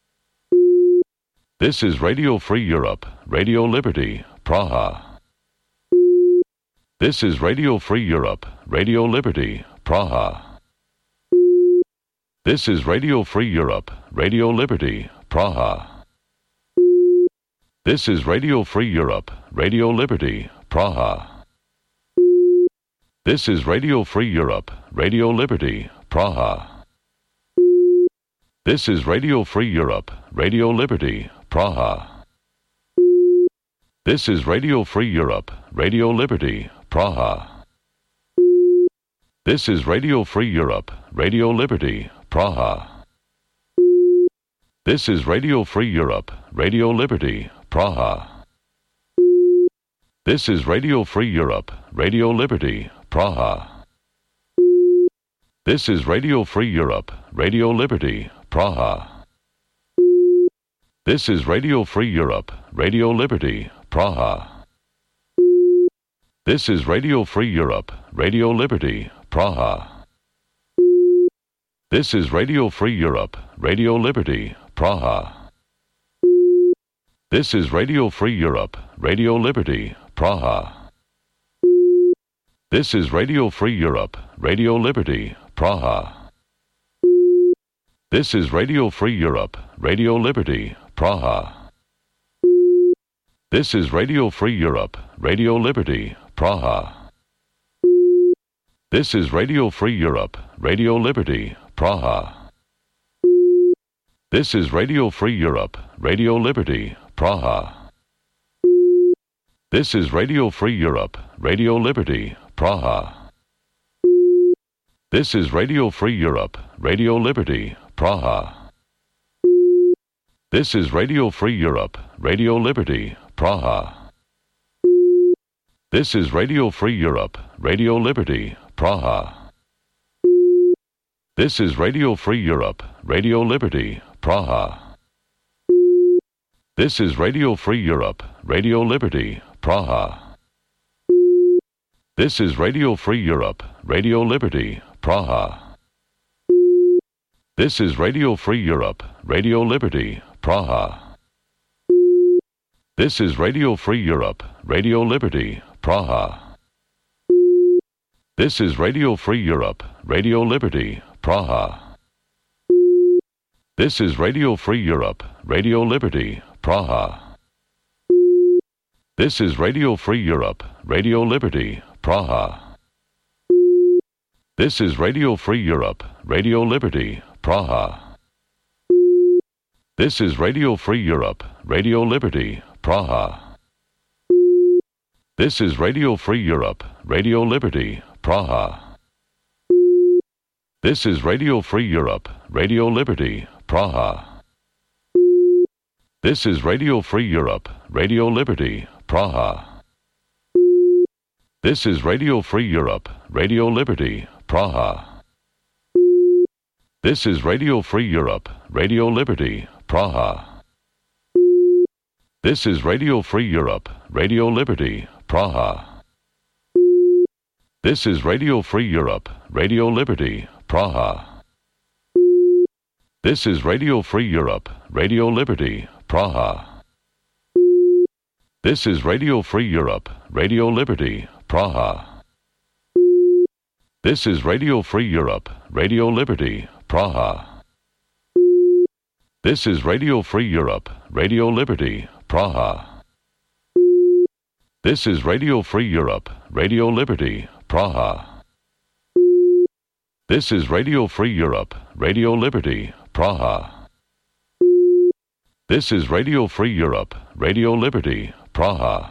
S1: This is Radio Free Europe, Radio Liberty, Praha. This is Radio Free Europe, Radio Liberty, Praha. This is Radio Free Europe, Radio Liberty, Praha. This is Radio Free Europe, Radio Liberty, Praha. This is Radio Free Europe, Radio Liberty, Praha. This is Radio Free Europe, Radio Liberty, Praha. This is Radio Free Europe, Radio Liberty, Praha. This is Radio Free Europe, Radio Liberty, Praha. This is Radio Free Europe, Radio Liberty, Praha. This is Radio Free Europe, Radio Liberty, Praha. This is Radio Free Europe, Radio Liberty, Praha. This is Radio Free Europe, Radio Liberty, Praha. This is Radio Free Europe, Radio Liberty, Praha. This is Radio Free Europe, Radio Liberty, Praha. This is Radio Free Europe, Radio Liberty, Praha. This is Radio Free Europe, Radio Liberty, Praha. This is Radio Free Europe, Radio Liberty, Praha. This is Radio Free Europe, Radio Liberty, Praha. This is Radio Free Europe, Radio Liberty, Praha. This is Radio Free Europe, Radio Liberty, Praha. This is Radio Free Europe, Radio Liberty, Praha. This is Radio Free Europe, Radio Liberty, Praha. This is Radio Free Europe, Radio Liberty, Praha. This is Radio Free Europe, Radio Liberty, Praha. This is Radio Free Europe, Radio Liberty, Praha. This is Radio Free Europe, Radio Liberty, Praha. This is Radio Free Europe, Radio Liberty, Praha. This is Radio Free Europe, Radio Liberty, Praha. This is Radio Free Europe, Radio Liberty, Praha. This is Radio Free Europe, Radio Liberty, Praha. This is Radio Free Europe, Radio Liberty, Praha. This is Radio Free Europe, Radio Liberty, Praha. This is Radio Free Europe, Radio Liberty, Praha. This is Radio Free Europe, Radio Liberty, Praha. This is Radio Free Europe, Radio Liberty, Praha. This is Radio Free Europe, Radio Liberty, Praha. This is Radio Free Europe, Radio Liberty, Praha. This is Radio Free Europe, Radio Liberty, Praha. This is Radio Free Europe, Radio Liberty, Praha. This is Radio Free Europe, Radio Liberty, Praha. This is Radio Free Europe, Radio Liberty, Praha. This is Radio Free Europe, Radio Liberty, Praha. This is Radio Free Europe, Radio Liberty, Praha. This is Radio Free Europe, Radio Liberty, Praha. This is Radio Free Europe, Radio Liberty, Praha. This is Radio Free Europe, Radio Liberty, Praha. This is Radio Free Europe, Radio Liberty, Praha. This is Radio Free Europe, Radio Liberty, Praha.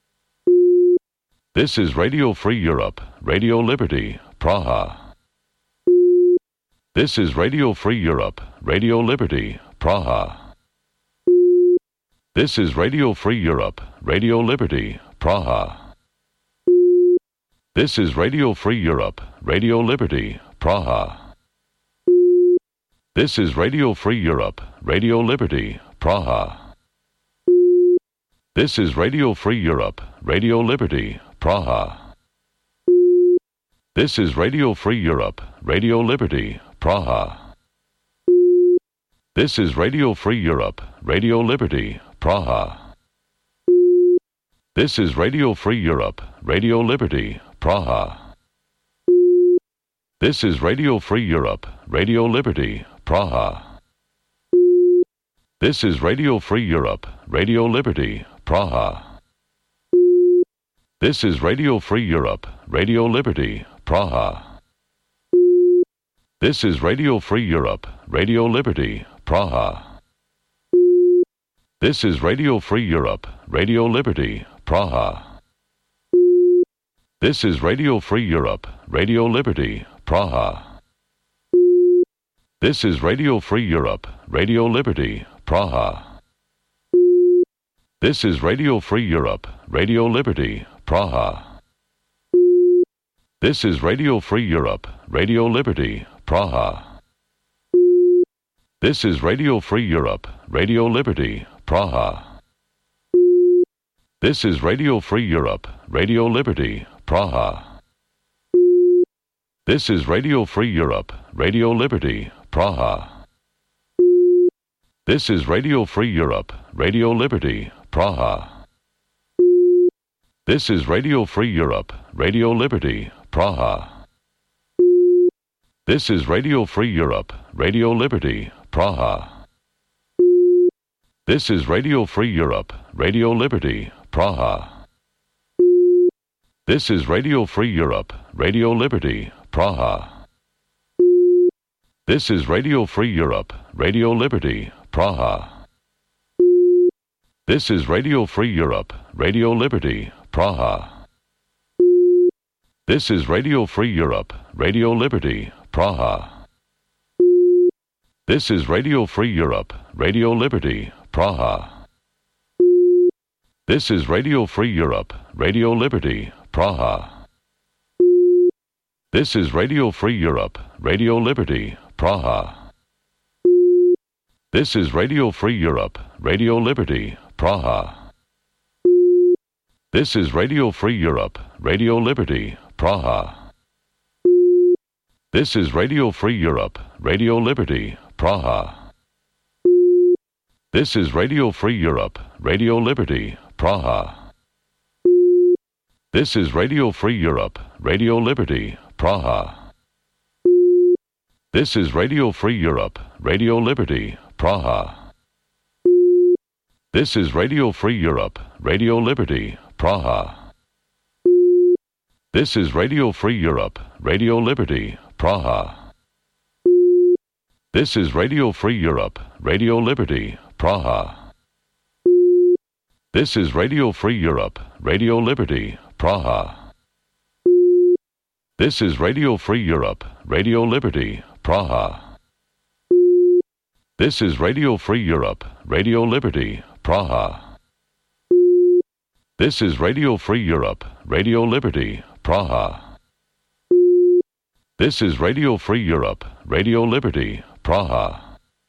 S1: This is Radio Free Europe, Radio Liberty, Praha. This is Radio Free Europe, Radio Liberty, Praha. This is Radio Free Europe, Radio Liberty, Praha. This is Radio Free Europe, Radio Liberty, Praha. This is Radio Free Europe, Radio Liberty, Praha. This is Radio Free Europe, Radio Liberty, Praha. This is Radio Free Europe, Radio Liberty, Praha. This is Radio Free Europe, Radio Liberty, Praha. This is Radio Free Europe, Radio Liberty, Praha. This is Radio Free Europe, Radio Liberty, Praha. This is Radio Free Europe, Radio Liberty, Praha. This is Radio Free Europe, Radio Liberty, Praha. This is Radio Free Europe, Radio Liberty, Praha. This is Radio Free Europe, Radio Liberty, Praha. This is Radio Free Europe, Radio Liberty, Praha. This is Radio Free Europe, Radio Liberty, Praha. This is Radio Free Europe, Radio Liberty, Praha. This is Radio Free Europe, Radio Liberty, Praha. This is Radio Free Europe, Radio Liberty, Praha. This is Radio Free Europe, Radio Liberty, Praha. This is Radio Free Europe, Radio Liberty, Praha. This is Radio Free Europe, Radio Liberty, Praha. This is Radio Free Europe, Radio Liberty, Praha. This is Radio Free Europe, Radio Liberty, Praha. This is Radio Free Europe, Radio Liberty, Praha. This is Radio Free Europe, Radio Liberty, Praha. This is Radio Free Europe, Radio Liberty, Praha. This is Radio Free Europe, Radio Liberty, Praha. This is Radio Free Europe, Radio Liberty, Praha. This is Radio Free Europe, Radio Liberty, Praha. This is Radio Free Europe, Radio Liberty, Praha. This is Radio Free Europe, Radio Liberty, Praha. This is Radio Free Europe, Radio Liberty, Praha. This is Radio Free Europe, Radio Liberty, Praha. This is Radio Free Europe, Radio Liberty, Praha. This is Radio Free Europe, Radio Liberty, Praha. This is Radio Free Europe, Radio Liberty, Praha. This is Radio Free Europe, Radio Liberty, Praha. This is Radio Free Europe, Radio Liberty, Praha. This is Radio Free Europe, Radio Liberty, Praha. This is Radio Free Europe, Radio Liberty, Praha. This is Radio Free Europe, Radio Liberty, Praha. This is Radio Free Europe, Radio Liberty, Praha. This is Radio Free Europe, Radio Liberty, Praha. This is Radio Free Europe, Radio Liberty, Praha. This is Radio Free Europe, Radio Liberty, Praha.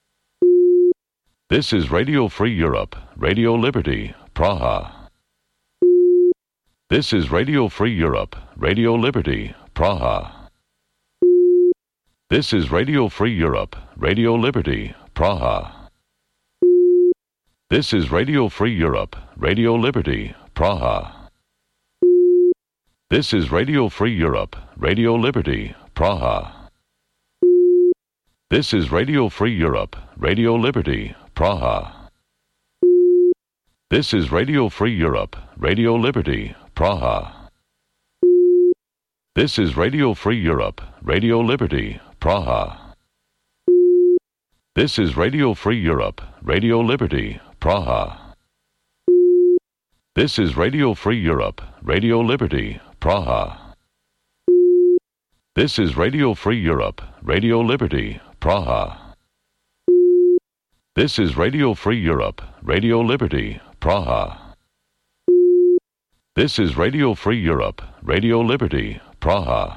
S1: This is Radio Free Europe, Radio Liberty, Praha. This is Radio Free Europe, Radio Liberty, Praha. This is Radio Free Europe, Radio Liberty, Praha. This is Radio Free Europe, Radio Liberty, Praha. This is Radio Free Europe, Radio Liberty, Praha. This is Radio Free Europe, Radio Liberty, Praha. This is Radio Free Europe, Radio Liberty, Praha. This is Radio Free Europe, Radio Liberty, Praha. This is Radio Free Europe, Radio Liberty, Praha. This is Radio Free Europe, Radio Liberty, Praha. This is Radio Free Europe, Radio Liberty, Praha. This is Radio Free Europe, Radio Liberty, Praha. This is Radio Free Europe, Radio Liberty, Praha.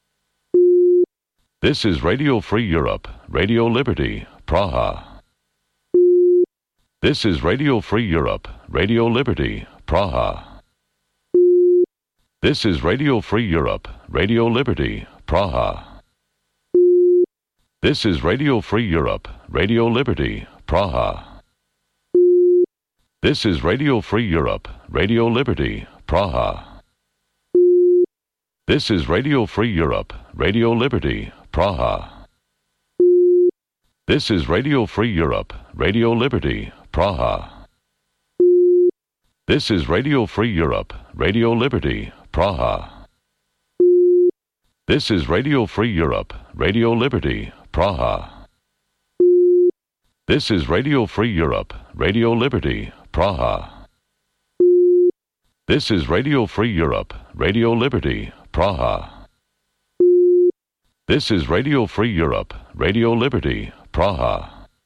S1: This is Radio Free Europe, Radio Liberty, Praha. This is Radio Free Europe, Radio Liberty, Praha. This is Radio Free Europe, Radio Liberty, Praha. This is Radio Free Europe, Radio Liberty, Praha. This is Radio Free Europe, Radio Liberty, Praha. This is Radio Free Europe, Radio Liberty, Praha. This is Radio Free Europe, Radio Liberty, Praha. This is Radio Free Europe, Radio Liberty, Praha. This is Radio Free Europe, Radio Liberty, Praha. This is Radio Free Europe, Radio Liberty, Praha. This is Radio Free Europe, Radio Liberty, Praha. This is Radio Free Europe, Radio Liberty, Praha.